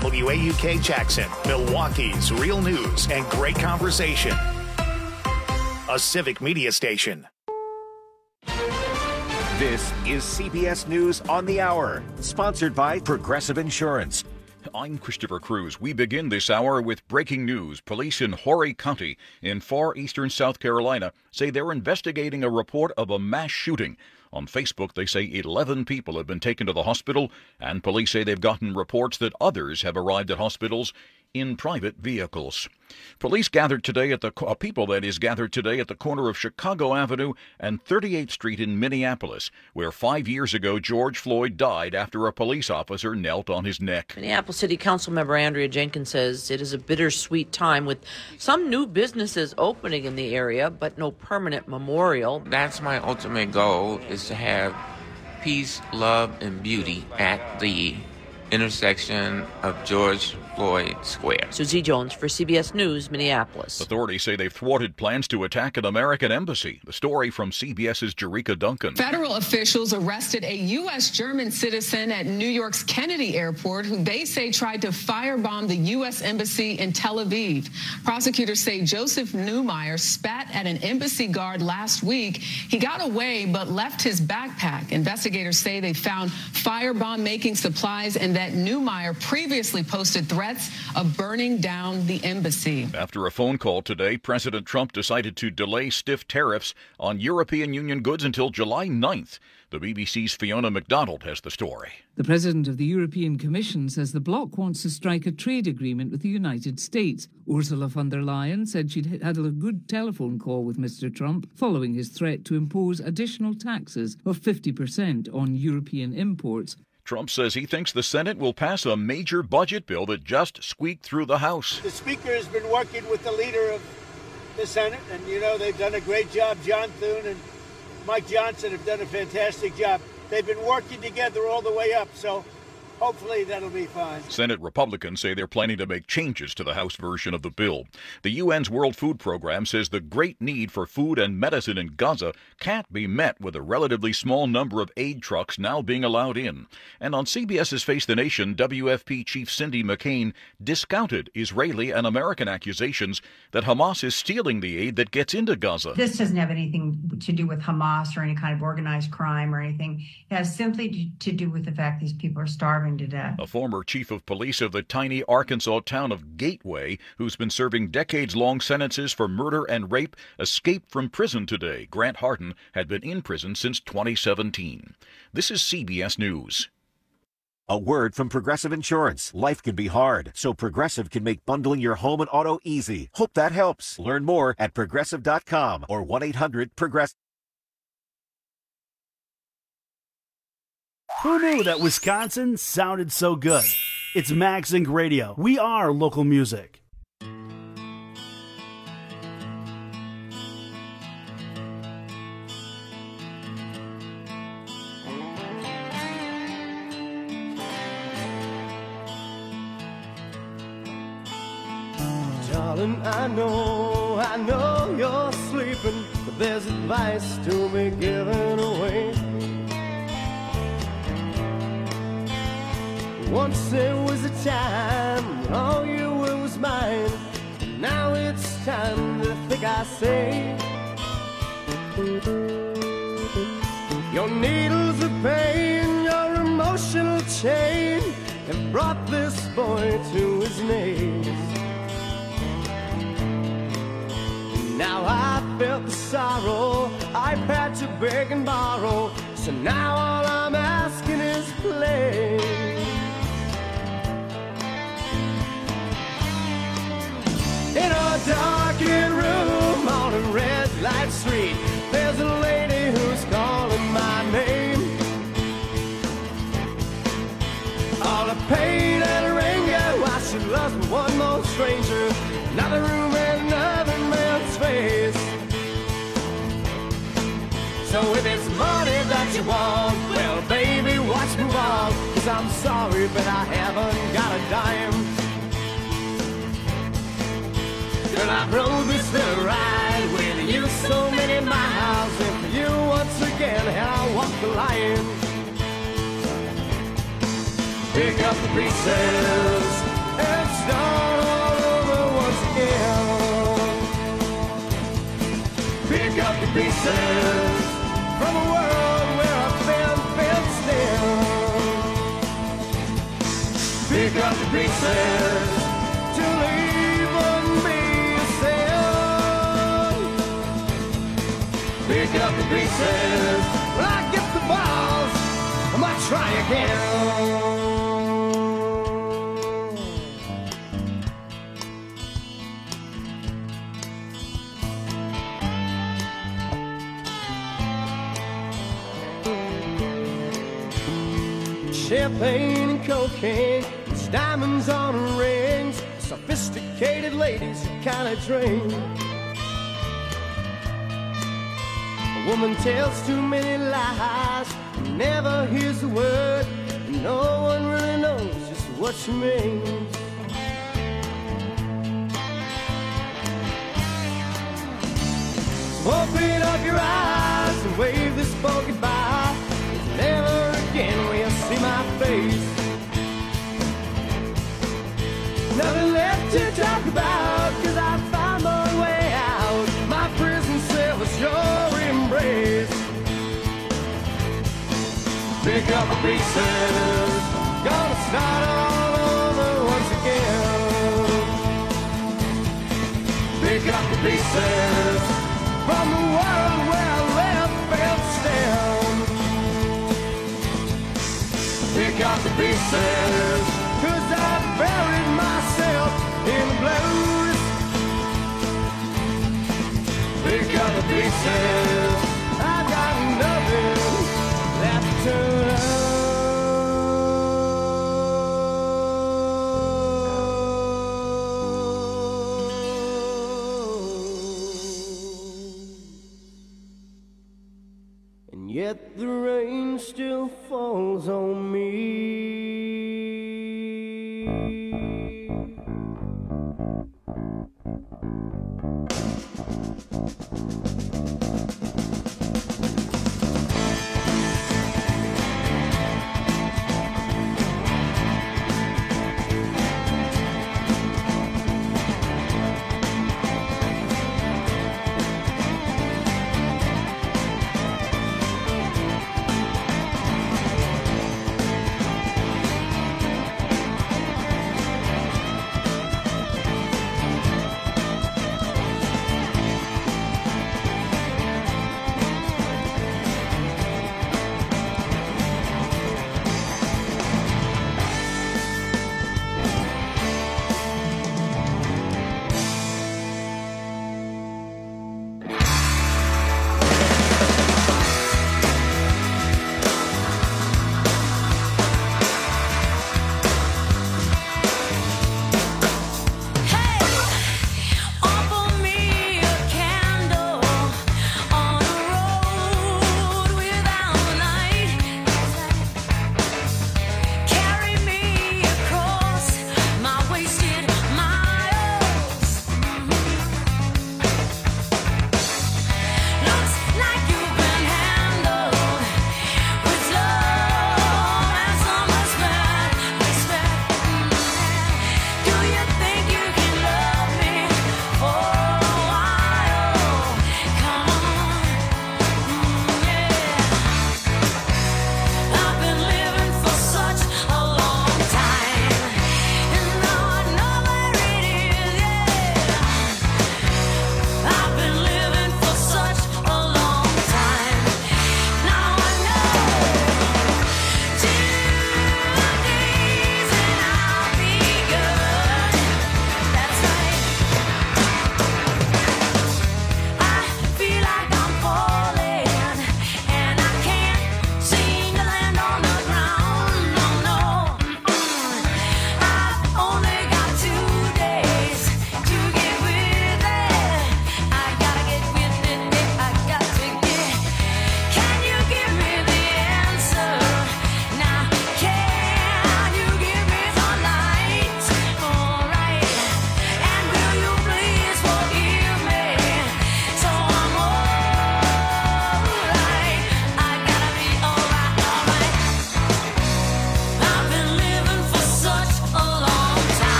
WAUK Jackson, Milwaukee's real news and great conversation. A civic media station. This is CBS News on the Hour, sponsored by Progressive Insurance. I'm Christopher Cruz. We begin this hour with breaking news. Police in Horry County in far eastern South Carolina say they're investigating a report of a mass shooting. On Facebook, they say 11 people have been taken to the hospital, and police say they've gotten reports that others have arrived at hospitals in private vehicles. Police gathered today at the corner of Chicago Avenue and 38th Street in Minneapolis, where 5 years ago George Floyd died after a police officer knelt on his neck. Minneapolis City Council member Andrea Jenkins says it is a bittersweet time with some new businesses opening in the area, but no permanent memorial. That's my ultimate goal, is to have peace, love, and beauty at the intersection of George Floyd Square. Susie Jones for CBS News, Minneapolis. Authorities say they've thwarted plans to attack an American embassy. The story from CBS's Jerika Duncan. Federal officials arrested a U.S.-German citizen at New York's Kennedy Airport who they say tried to firebomb the U.S. Embassy in Tel Aviv. Prosecutors say Joseph Neumeier spat at an embassy guard last week. He got away but left his backpack. Investigators say they found firebomb-making supplies and that Neumeier previously posted threats of burning down the embassy. After a phone call today, President Trump decided to delay stiff tariffs on European Union goods until July 9th. The BBC's Fiona MacDonald has the story. The president of the European Commission says the bloc wants to strike a trade agreement with the United States. Ursula von der Leyen said she'd had a good telephone call with Mr. Trump following his threat to impose additional taxes of 50% on European imports. Trump says he thinks the Senate will pass a major budget bill that just squeaked through the House. The Speaker has been working with the leader of the Senate, and, they've done a great job. John Thune and Mike Johnson have done a fantastic job. They've been working together all the way up, so hopefully that'll be fine. Senate Republicans say they're planning to make changes to the House version of the bill. The UN's World Food Program says the great need for food and medicine in Gaza can't be met with a relatively small number of aid trucks now being allowed in. And on CBS's Face the Nation, WFP Chief Cindy McCain discounted Israeli and American accusations that Hamas is stealing the aid that gets into Gaza. This doesn't have anything to do with Hamas or any kind of organized crime or anything. It has simply to do with the fact these people are starving to death. A former chief of police of the tiny Arkansas town of Gateway, who's been serving decades-long sentences for murder and rape, escaped from prison today. Grant Hardin had been in prison since 2017. This is CBS News. A word from Progressive Insurance. Life can be hard, so Progressive can make bundling your home and auto easy. Hope that helps. Learn more at Progressive.com or 1-800-PROGRESSIVE. Who knew that Wisconsin sounded so good? It's Max Inc. Radio. We are local music. Darling, I know you're sleeping, but there's advice to be given away. Once there was a time when all you were was mine. Now it's time to think, I say. Your needles of pain, your emotional chain have brought this boy to his knees. Now I felt the sorrow, I've had to beg and borrow, so now all I'm asking is please. In a darkened room on a red light street, there's a lady who's calling my name. All the pain and anger, why she loves me one more stranger. Another room and another man's face. So if it's money that you want, well baby, watch me walk. 'Cause I'm sorry, but I haven't got a dime. Girl, I rode this little ride with you so many miles, and for you once again, and I walk the line. Pick up the pieces, Pick up the pieces to leave and be yourself. Pick up the pieces. When I get the balls, I might try again. Champagne and cocaine, it's diamonds on rings, sophisticated ladies who kind of drink. A woman tells too many lies, never hears a word, and no one really knows just what she means. So open up your eyes and wave this boat goodbye. Never again will you see my face. Nothing left to talk about, cause I found my way out. My prison cell was your embrace. Pick up the pieces, gonna start all over once again. Pick up the pieces from the world where I left felt stand. Pick up the pieces, cause I buried myself in the blues. Pick up the pieces, I got nothing left to learn. And yet the rain still falls on me.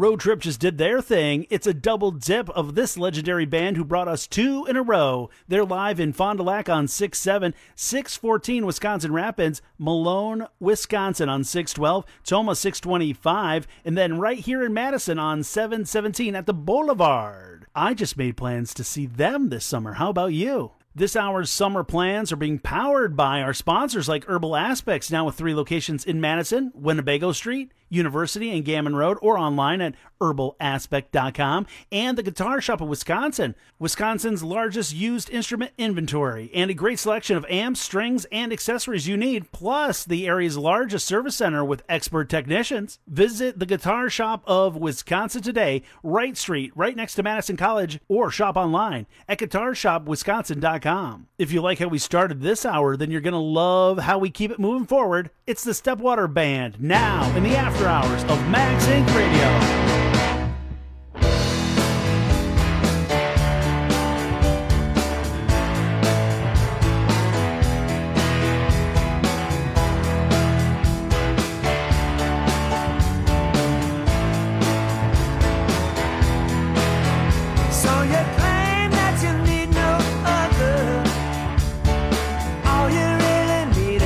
Road Trip just did their thing. It's a double dip of this legendary band who brought us 2 in a row. They're live in Fond du Lac on 6/7, 6/14 Wisconsin Rapids, Malone, Wisconsin on 6/12, Toma 6/25, and then right here in Madison on 7/17 at the Boulevard. I just made plans to see them this summer. How about you? This hour's summer plans are being powered by our sponsors like Herbal Aspects, now with 3 locations in Madison, Winnebago Street, University, and Gammon Road, or online at herbalaspect.com, and the Guitar Shop of Wisconsin, Wisconsin's largest used instrument inventory, and a great selection of amps, strings, and accessories you need, plus the area's largest service center with expert technicians. Visit the Guitar Shop of Wisconsin today, Wright Street, right next to Madison College, or shop online at guitarshopwisconsin.com. If you like how we started this hour, then you're going to love how we keep it moving forward. It's the Stepwater Band, now in the after hours of Mags Inc. Radio.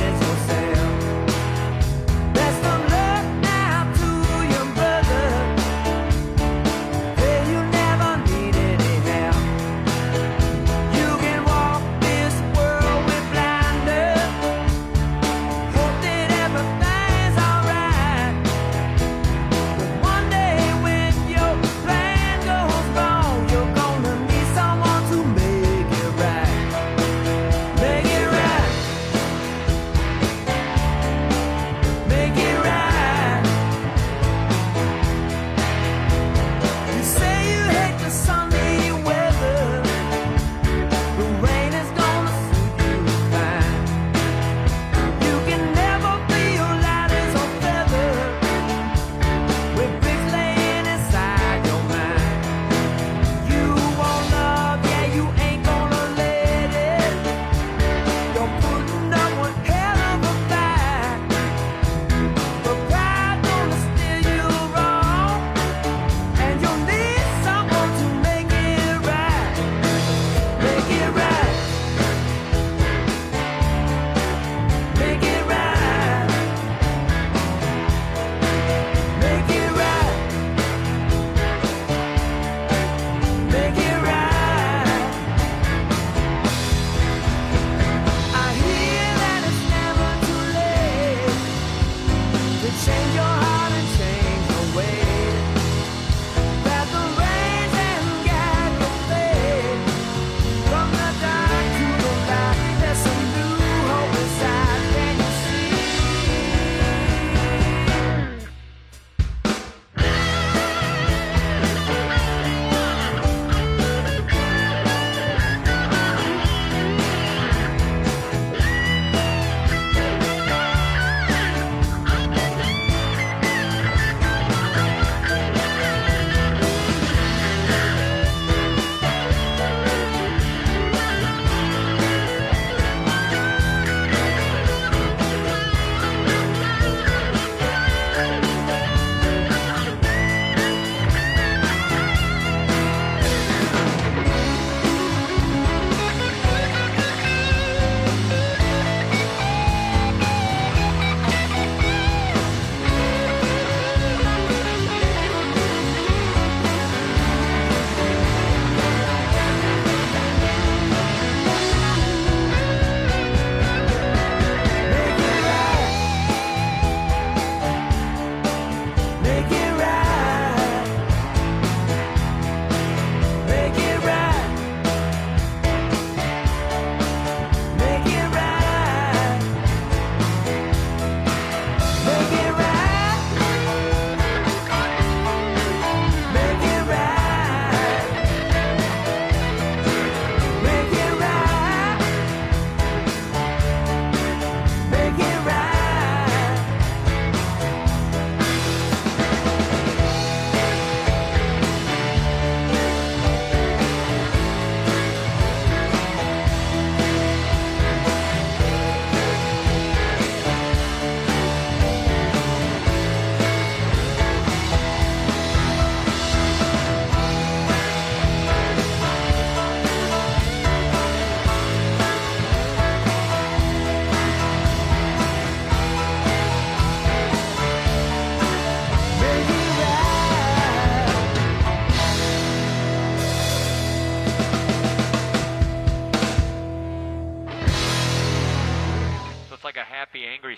Best of luck now to your brother.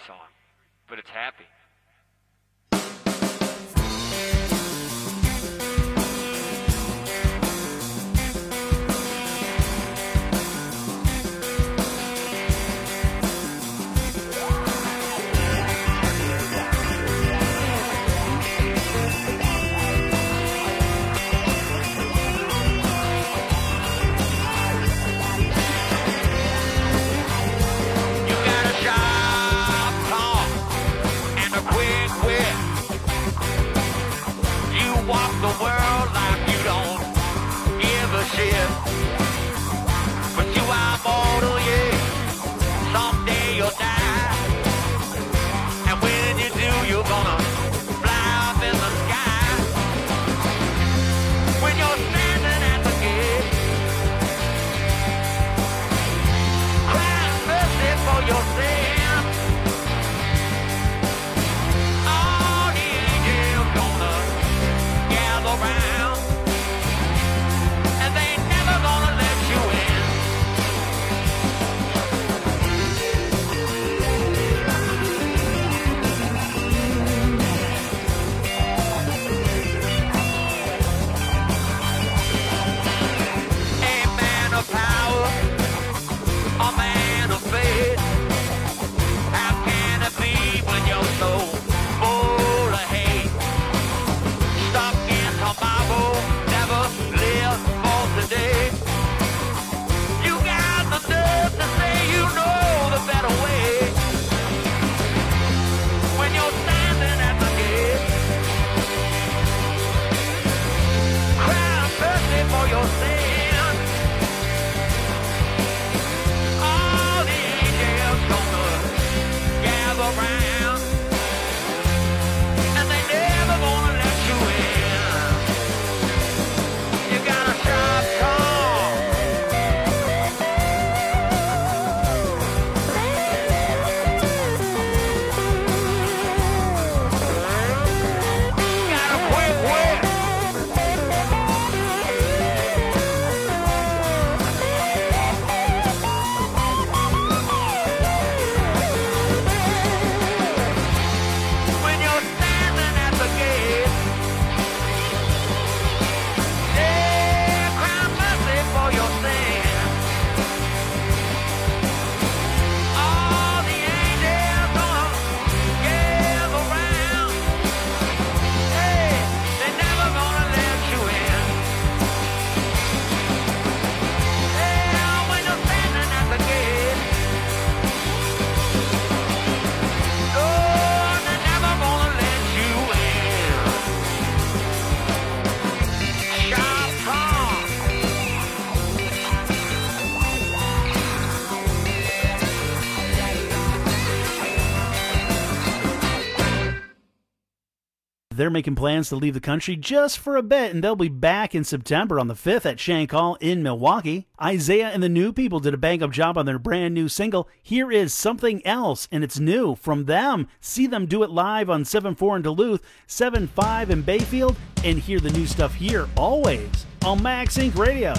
song, but it's happy. The world like you don't give a shit, but you are mortal, yeah. Someday you'll die, and when you do, you're gonna fly up in the sky. When you're standing at the gate, crying mercy for your sin, all the angels gonna around, and they ain't never gonna let you in. A man of power, a man of faith. How can it be when you're so full of hate? Stop tomorrow, never live for today. You got the nerve to say you know the better way. When you're standing at the gate, crying mercy for your sin, all the angels gonna gather round, and they never gonna let you in. They're making plans to leave the country just for a bit, and they'll be back in September on the 5th at Shank Hall in Milwaukee. Isaiah and the New People did a bang-up job on their brand new single. Here is Something Else, and it's new from them. See them do it live on 7-4 in Duluth, 7-5 in Bayfield, and hear the new stuff here always on Max Inc. Radio.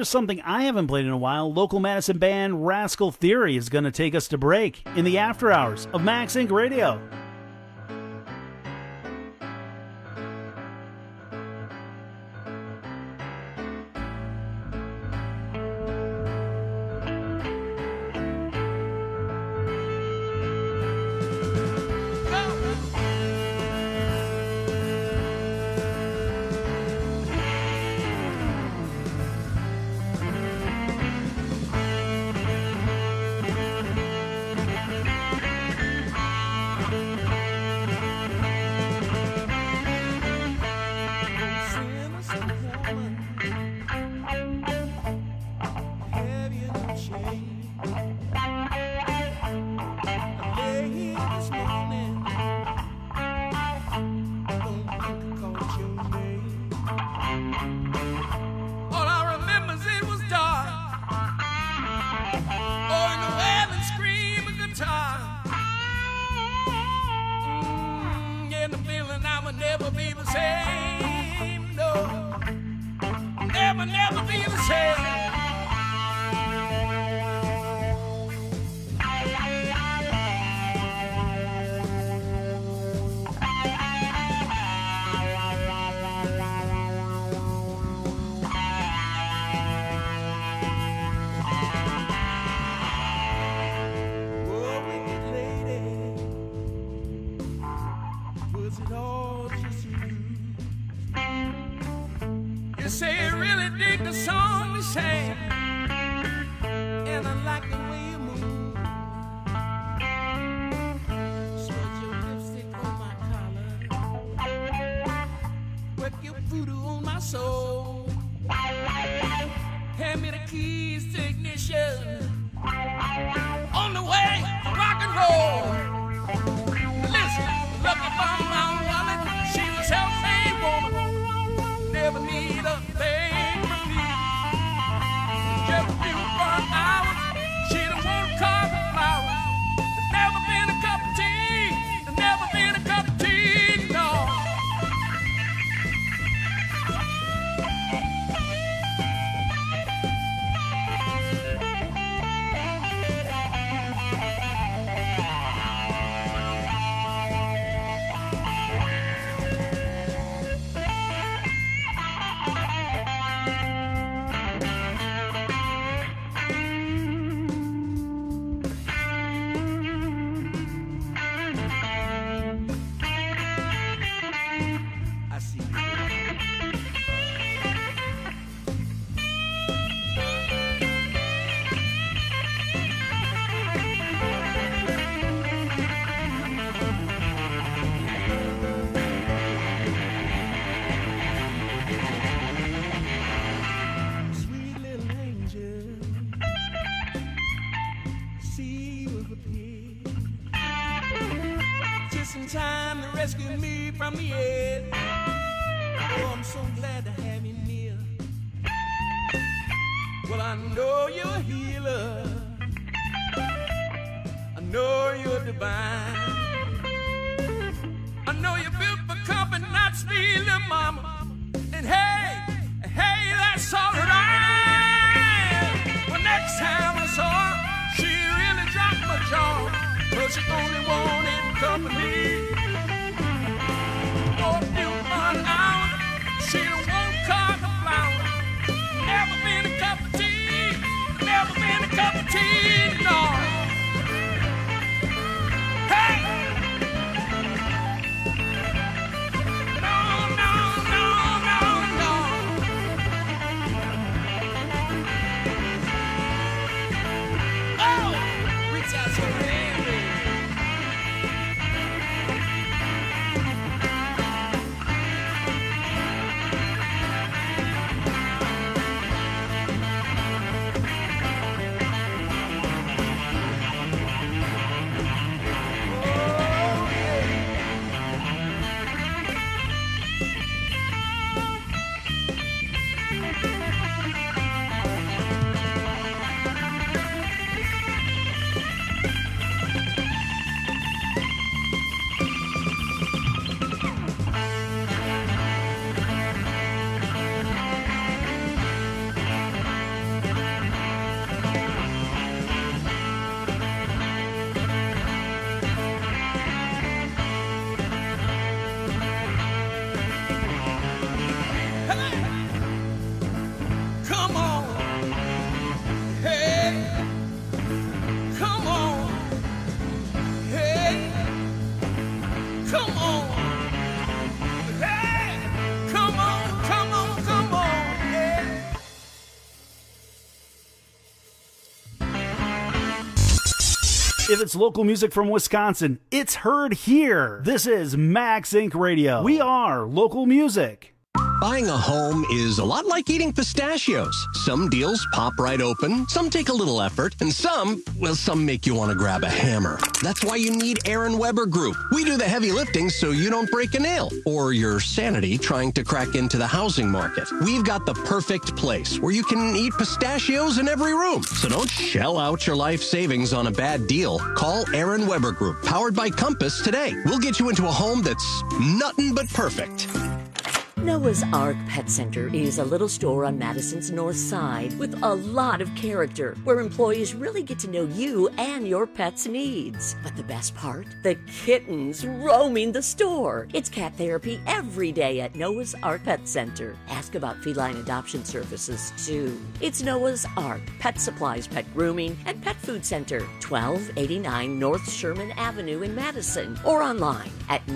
here's something I haven't played in a while. Local Madison band Rascal Theory is going to take us to break in the after hours of Max Inc. Radio. If it's local music from Wisconsin, it's heard here. This is Max Inc. Radio. We are local music. Buying a home is a lot like eating pistachios. Some deals pop right open, some take a little effort, and some make you want to grab a hammer. That's why you need Aaron Weber Group. We do the heavy lifting so you don't break a nail or your sanity trying to crack into the housing market. We've got the perfect place where you can eat pistachios in every room. So don't shell out your life savings on a bad deal. Call Aaron Weber Group, powered by Compass, today. We'll get you into a home that's nothing but perfect. Noah's Ark Pet Center is a little store on Madison's north side with a lot of character, where employees really get to know you and your pet's needs. But the best part? The kittens roaming the store. It's cat therapy every day at Noah's Ark Pet Center. Ask about feline adoption services, too. It's Noah's Ark Pet Supplies, Pet Grooming, and Pet Food Center, 1289 North Sherman Avenue in Madison, or online at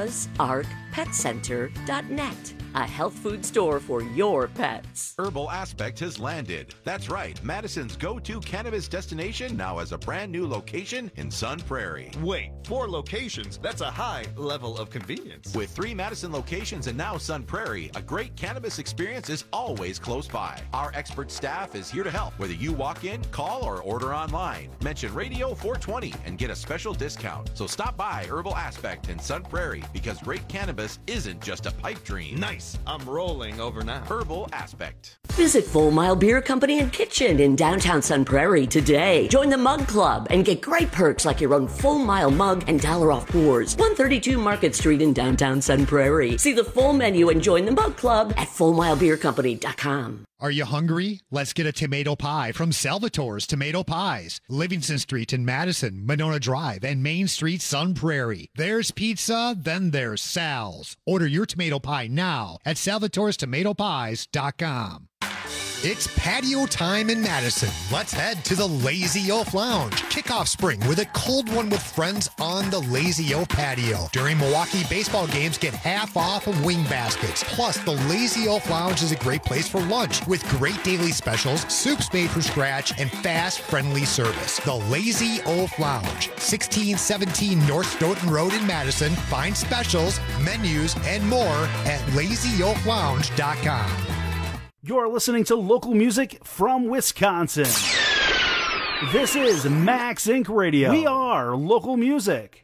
noahsarkpetcenter.net. A health food store for your pets. Herbal Aspect has landed. That's right. Madison's go-to cannabis destination now has a brand new location in Sun Prairie. Wait, 4 locations? That's a high level of convenience. With 3 Madison locations and now Sun Prairie, a great cannabis experience is always close by. Our expert staff is here to help, whether you walk in, call, or order online. Mention Radio 420 and get a special discount. So stop by Herbal Aspect in Sun Prairie, because great cannabis isn't just a pipe dream. Nice. I'm rolling over now. Herbal Aspect. Visit Full Mile Beer Company and Kitchen in downtown Sun Prairie today. Join the Mug Club and get great perks like your own Full Mile mug and $1 off pours. 132 Market Street in downtown Sun Prairie. See the full menu and join the Mug Club at FullMileBeerCompany.com. Are you hungry? Let's get a tomato pie from Salvatore's Tomato Pies. Livingston Street in Madison, Monona Drive, and Main Street, Sun Prairie. There's pizza, then there's Sal's. Order your tomato pie now at salvatorestomatopies.com. It's patio time in Madison. Let's head to the Lazy Oaf Lounge. Kick off spring with a cold one with friends on the Lazy Oaf patio. During Milwaukee baseball games, get half off of wing baskets. Plus, the Lazy Oaf Lounge is a great place for lunch with great daily specials, soups made from scratch, and fast, friendly service. The Lazy Oaf Lounge, 1617 North Stoughton Road in Madison. Find specials, menus, and more at lazyoaflounge.com. You're listening to local music from Wisconsin. This is Max Inc. Radio. We are local music.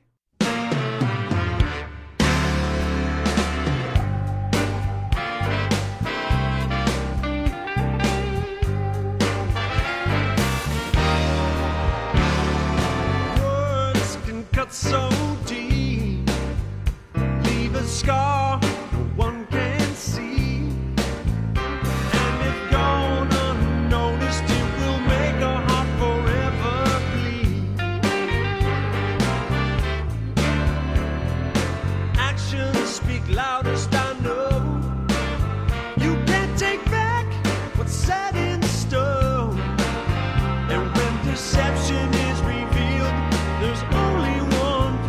Words can cut so deep, leave a scar no one can see. Loudest I know. You can't take back what's set in stone. And when deception is revealed, there's only one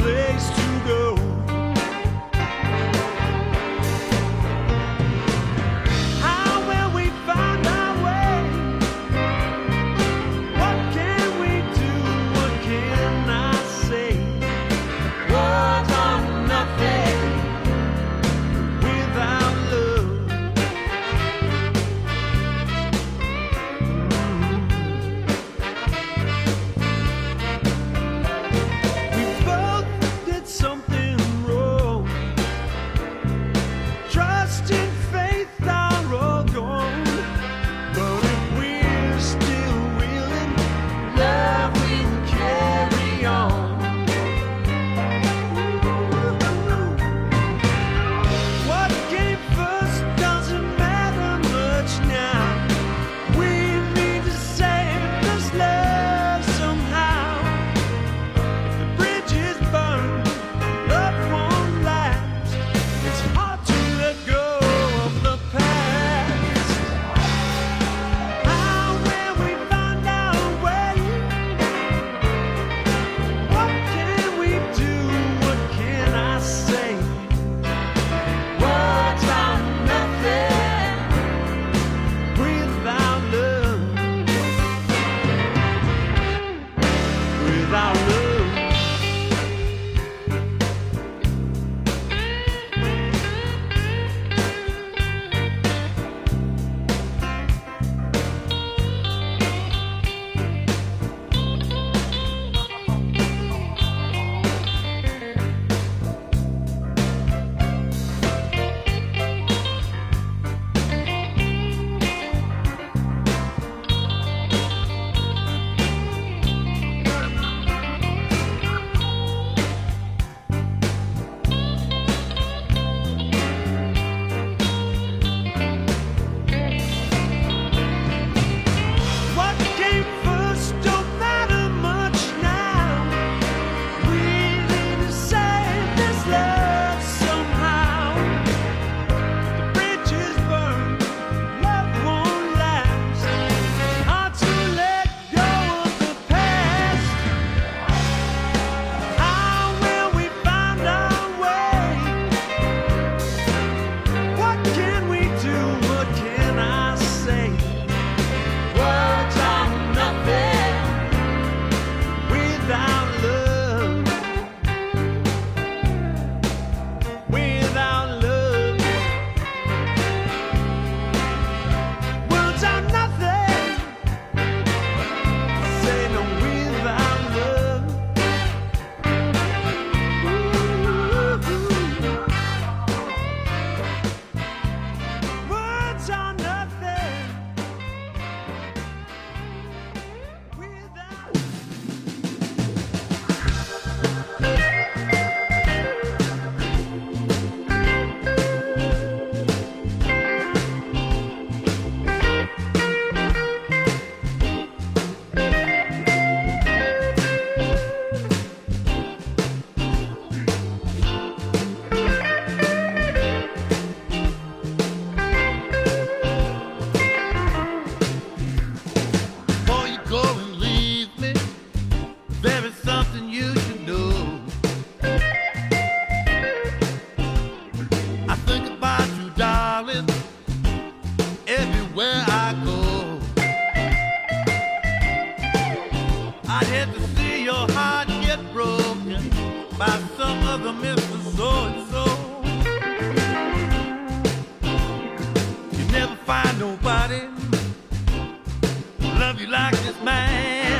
this man.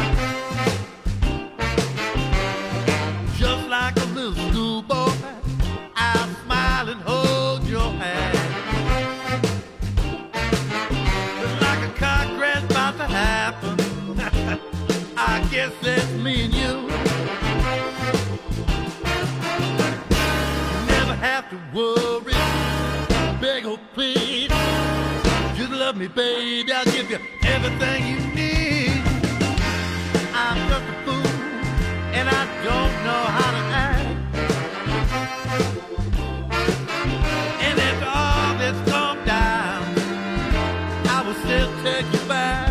Just like a little schoolboy, I'll smile and hold your hand. Just like a car crash about to happen, I guess that's me and you. Never have to worry, beg or plead. Just love me, baby, I'll give you everything you need. I'm just a fool, and I don't know how to act. And after all that's calmed down, I will still take you back.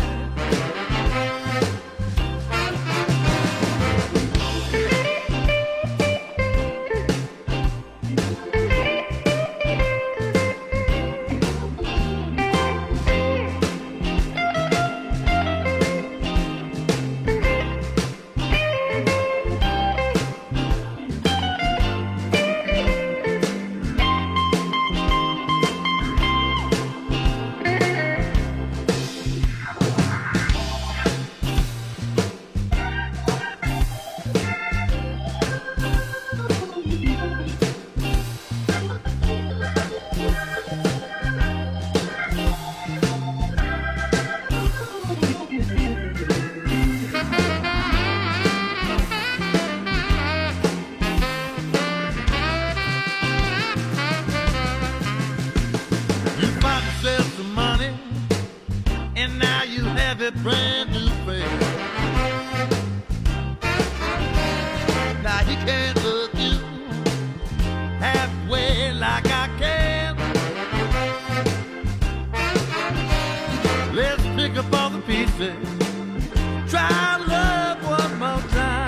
Brand new friend. Now he can't look you halfway like I can. Let's pick up all the pieces. Try love one more time.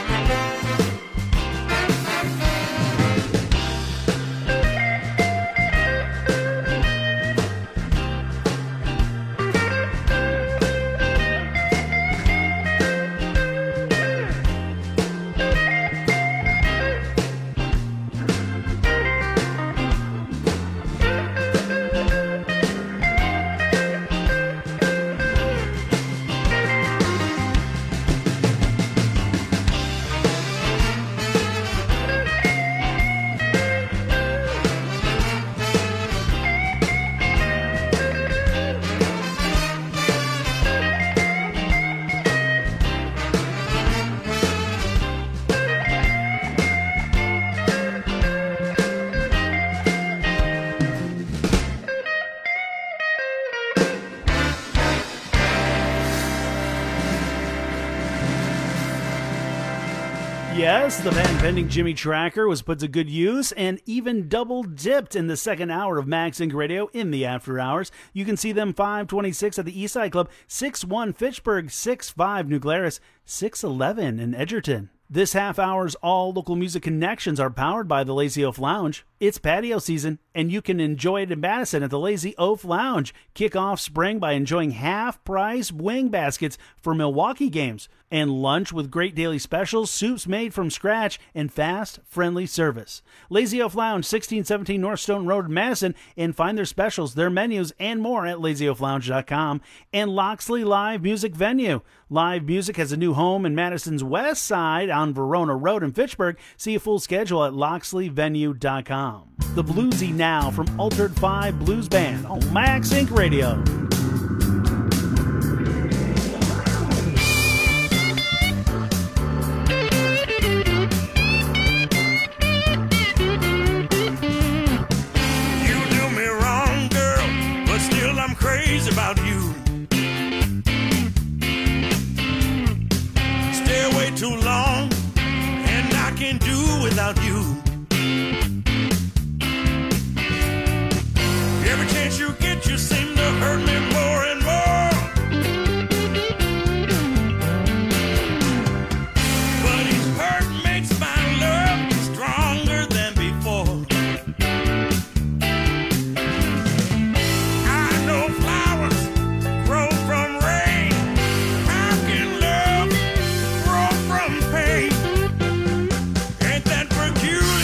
Yes, the patent-pending Jimmy Tracker was put to good use and even double-dipped in the second hour of Max Inc. Radio in the after hours. You can see them 526 at the Eastside Club, 61 Fitchburg, 65 New Glarus, 611 in Edgerton. This half hour's all local music connections are powered by the Lazy Oaf Lounge. It's patio season, and you can enjoy it in Madison at the Lazy Oaf Lounge. Kick off spring by enjoying half-price wing baskets for Milwaukee games, and lunch with great daily specials, soups made from scratch, and fast, friendly service. Lazy Oaf Lounge, 1617 North Stone Road, Madison, and find their specials, their menus, and more at lazyoaflounge.com. And Loxley Live Music Venue. Live music has a new home in Madison's west side on Verona Road in Fitchburg. See a full schedule at loxleyvenue.com. The Bluesy Now from Altered 5 Blues Band on Max Inc. Radio. You do me wrong, girl, but still I'm crazy about you. Stay away too long, and I can't do without you. Every chance you get, you seem to hurt me more and more. But each hurt makes my love stronger than before. I know flowers grow from rain. How can love grow from pain? Ain't that peculiar?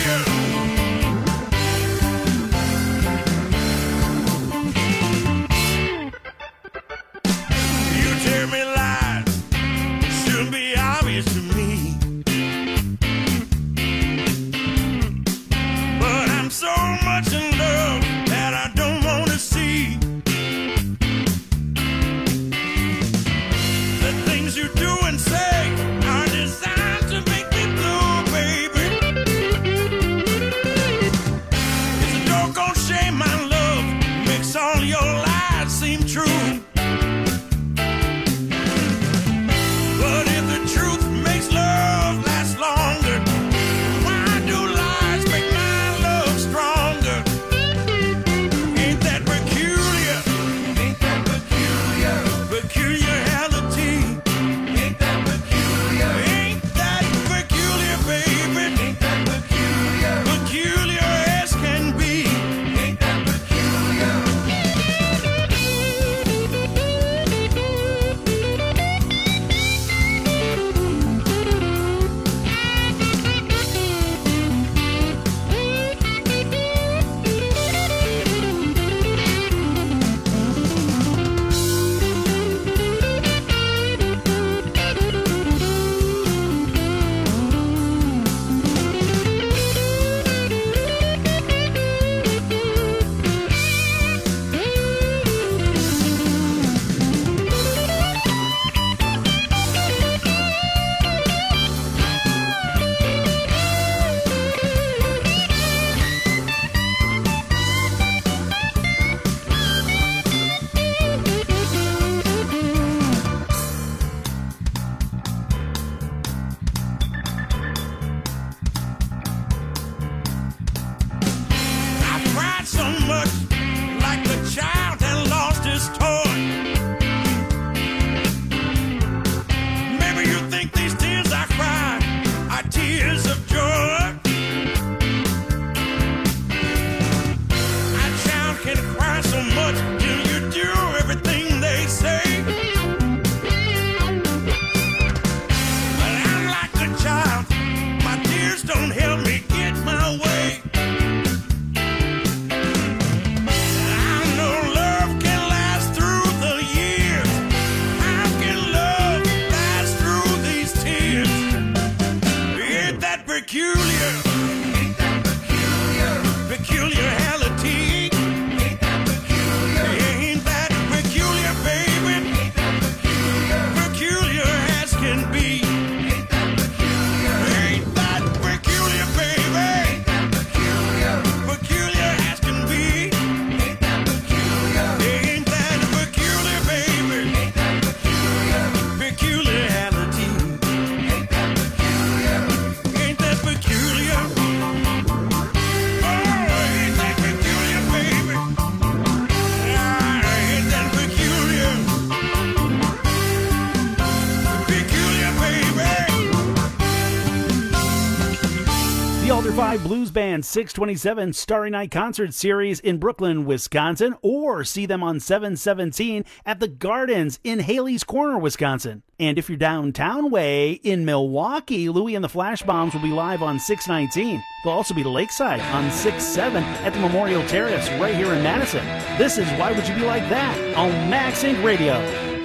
Survive Blues Band 627 Starry Night Concert Series in Brooklyn, Wisconsin, or see them on 7/17 at the Gardens in Haley's Corner, Wisconsin. And if you're downtown way in Milwaukee, Louie and the Flash Bombs will be live on 6/19. They'll also be Lakeside on 6/7 at the Memorial Terrace right here in Madison. This is Why Would You Be Like That on Max Inc. Radio.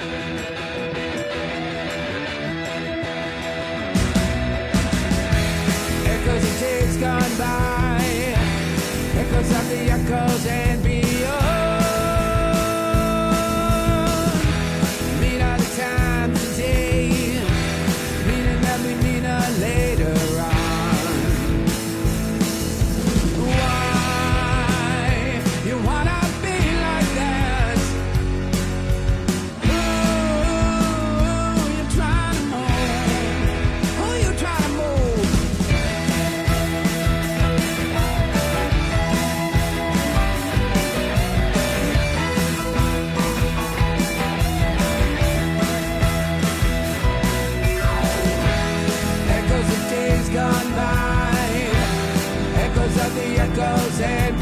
Echoes of days gone by, echoes of the echoes and beyond. Mean all the time today, meaning that we mean later on. Why you wanna be like that? Ooh, you're trying to move. Who you trying to move? Echoes of days gone by, echoes of the echoes and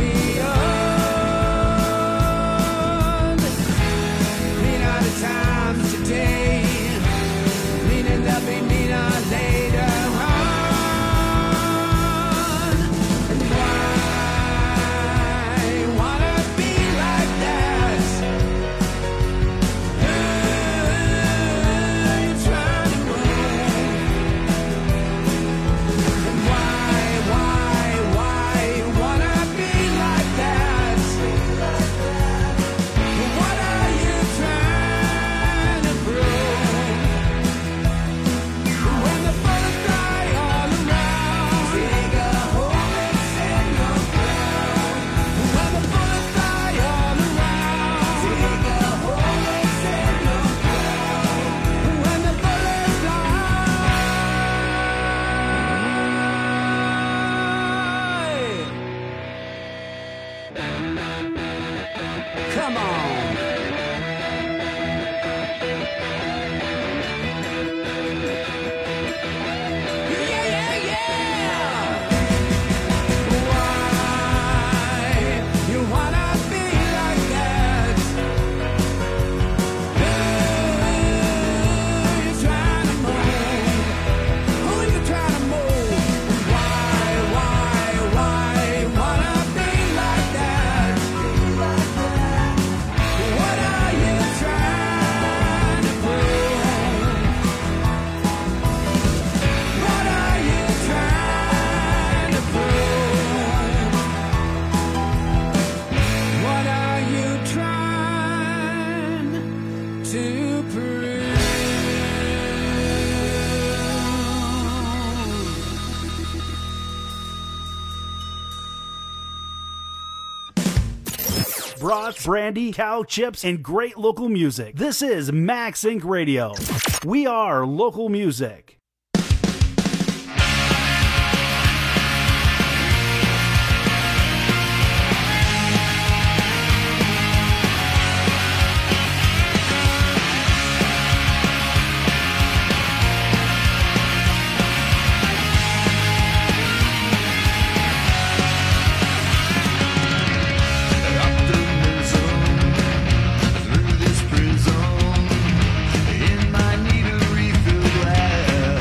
beyond. Mean all the times today, meaning they'll be meaner later on. And why wanna be like that? You're trying to move. And why wanna be like that? What are you trying to prove? When the bullets fly all around, dig a hole and send your ground. When the bullets fly all around, dig a hole and send your ground. When the bullets fly. Come on. Why you wanna be like that? You're trying to move. Who you trying to move? Why wanna be like that? What are you trying to prove? What are you trying to prove? What are you trying to prove? Brats, brandy, cow chips, and great local music. This is Max Inc. Radio. We are local music. Through this prison, in my need a refill glass.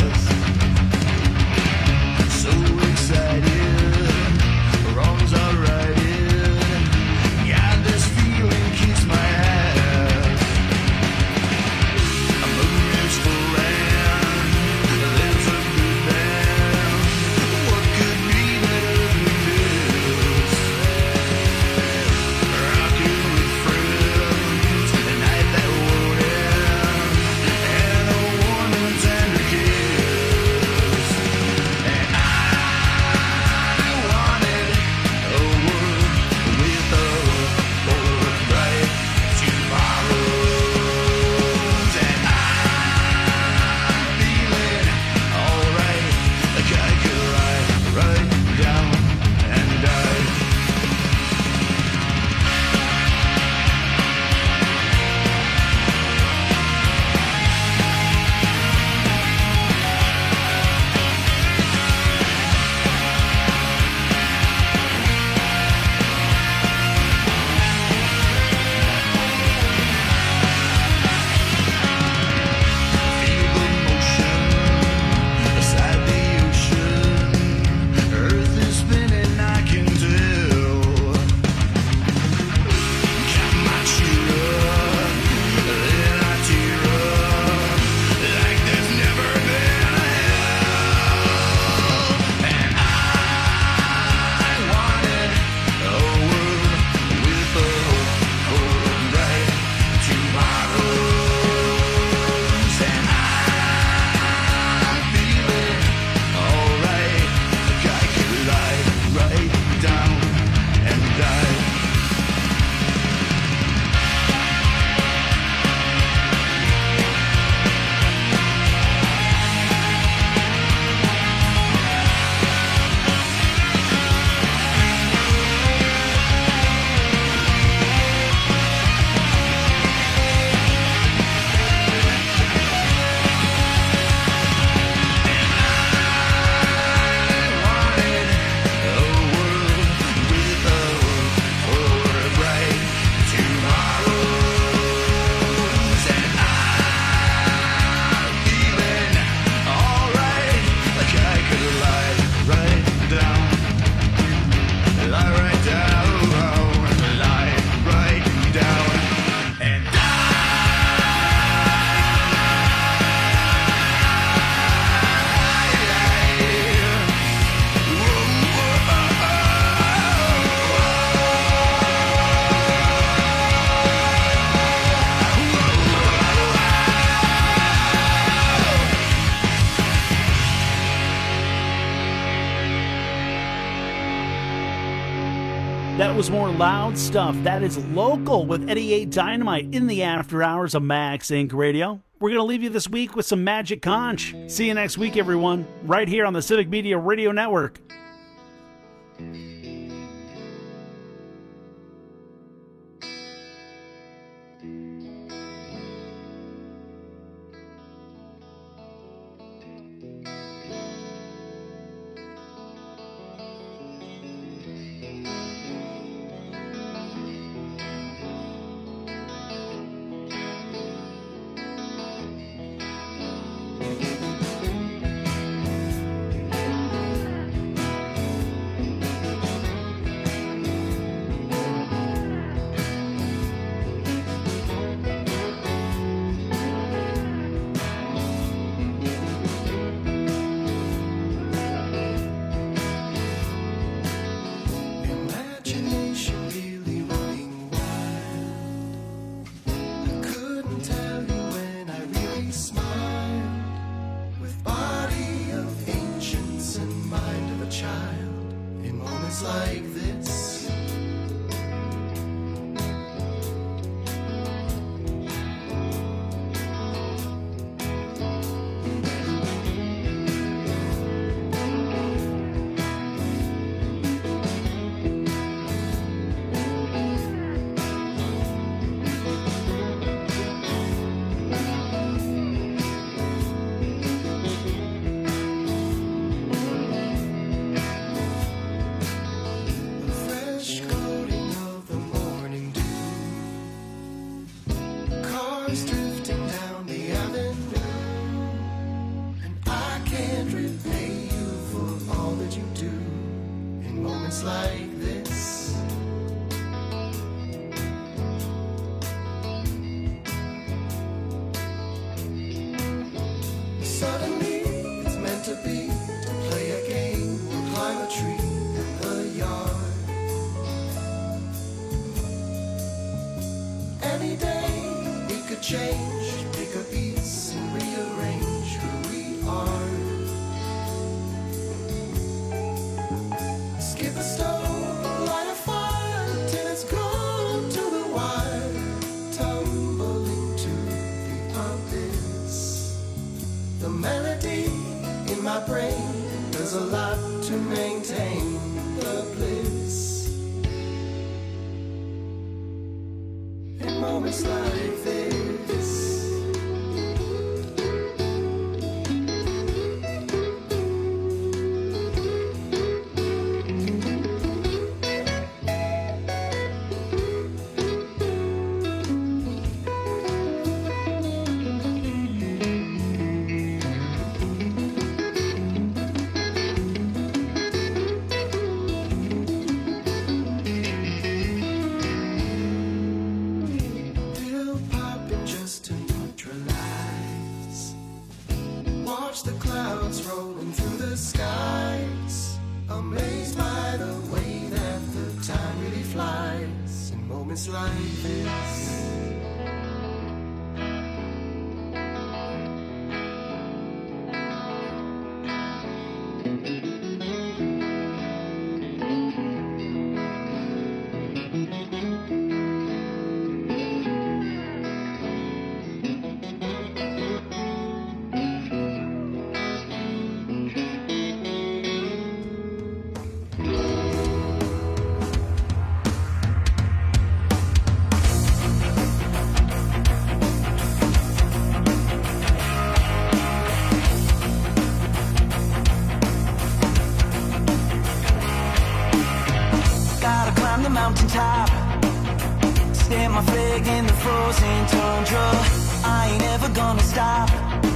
was more loud stuff. That is Local with Eddie A. Dynamite in the after hours of Max Inc. Radio. We're going to leave you this week with some Magic Conch. See you next week, everyone, right here on the Civic Media Radio Network. Mountaintop, stand my flag in the frozen tundra. I ain't ever gonna stop.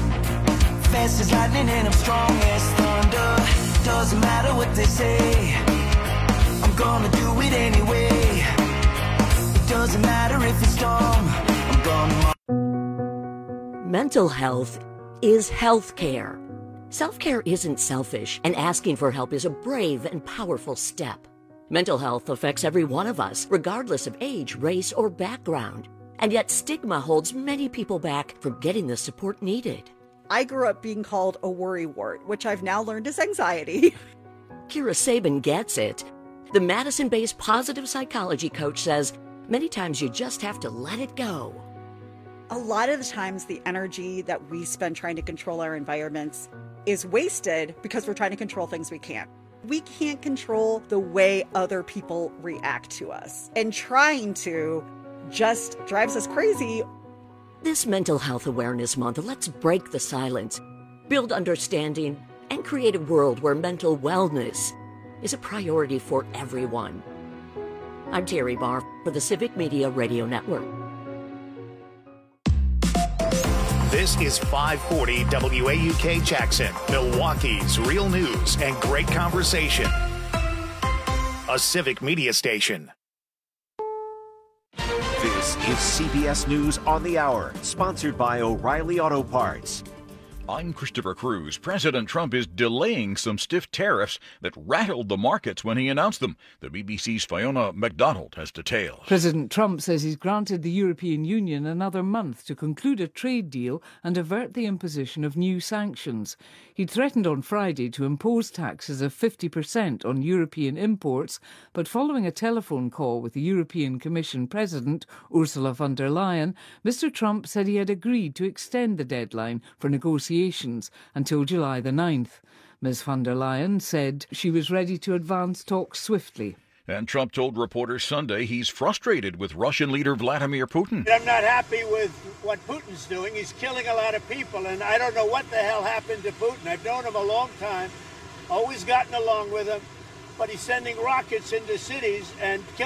Fast as lightning and I'm strong as thunder. Doesn't matter what they say, I'm gonna do it anyway. It doesn't matter if it's storm, I'm gonna. Mental health is health care. Self-care isn't selfish, and asking for help is a brave and powerful step. Mental health affects every one of us, regardless of age, race, or background. And yet stigma holds many people back from getting the support needed. I grew up being called a worrywart, which I've now learned is anxiety. Kira Sabin gets it. The Madison-based positive psychology coach says many times you just have to let it go. A lot of the times the energy that we spend trying to control our environments is wasted because we're trying to control things we can't. We can't control the way other people react to us. And trying to just drives us crazy. This Mental Health Awareness Month, let's break the silence, build understanding, and create a world where mental wellness is a priority for everyone. I'm Terry Barr for the Civic Media Radio Network. This is 540 WAUK Jackson, Milwaukee's real news and great conversation. A Civic Media station. This is CBS News on the Hour, sponsored by O'Reilly Auto Parts. I'm Christopher Cruz. President Trump is delaying some stiff tariffs that rattled the markets when he announced them. The BBC's Fiona MacDonald has details. President Trump says he's granted the European Union another month to conclude a trade deal and avert the imposition of new sanctions. He threatened on Friday to impose taxes of 50% on European imports, but following a telephone call with the European Commission President, Ursula von der Leyen, Mr. Trump said he had agreed to extend the deadline for negotiations until July the 9th. Ms. von der Leyen said she was ready to advance talks swiftly. And Trump told reporters Sunday he's frustrated with Russian leader Vladimir Putin. I'm not happy with what Putin's doing. He's killing a lot of people, and I don't know what the hell happened to Putin. I've known him a long time, always gotten along with him, but he's sending rockets into cities and killing